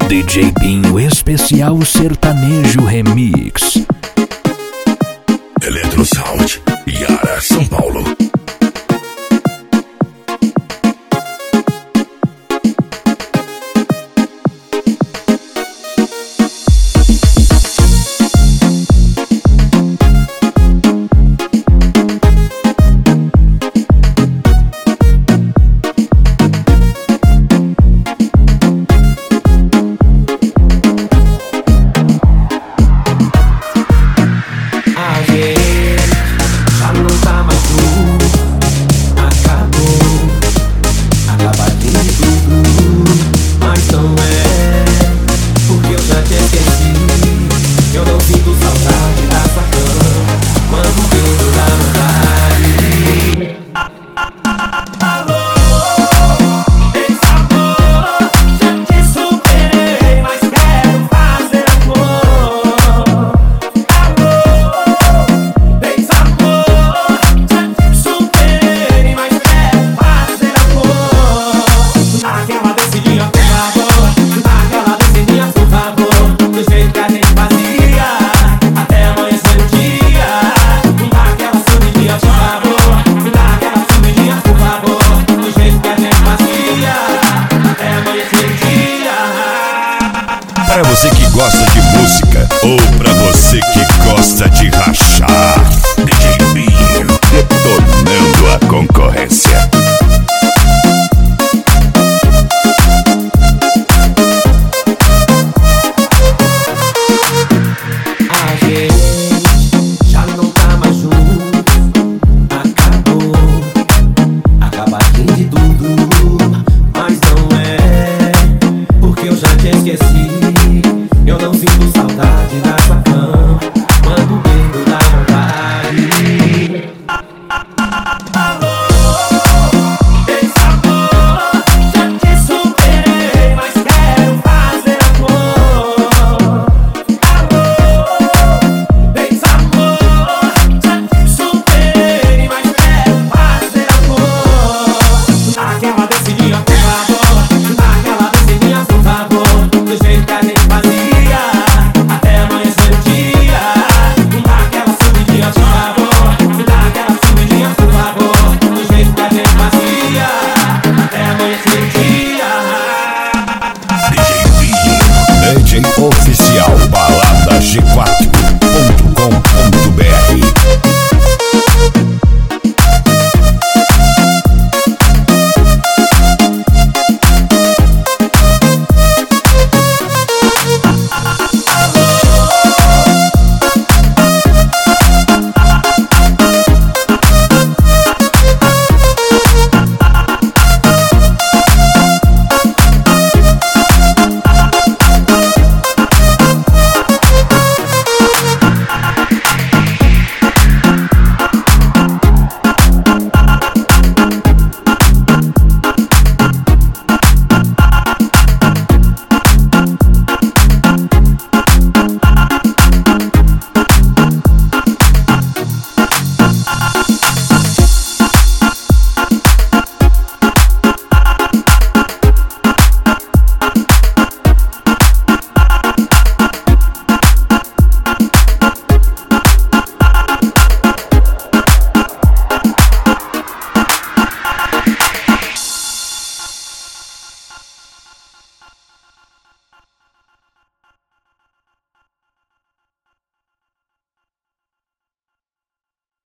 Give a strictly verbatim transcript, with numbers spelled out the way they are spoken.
D J Binho Especial Sertanejo Remix. Eletro Sound, Yara, São Paulo. Pra você que gosta de música ou pra você que gosta de rachar, D J Binho detonando a concorrência. A gente já não tá mais junto, acabou, acaba aqui de tudo, mas não é porque eu já te esqueci.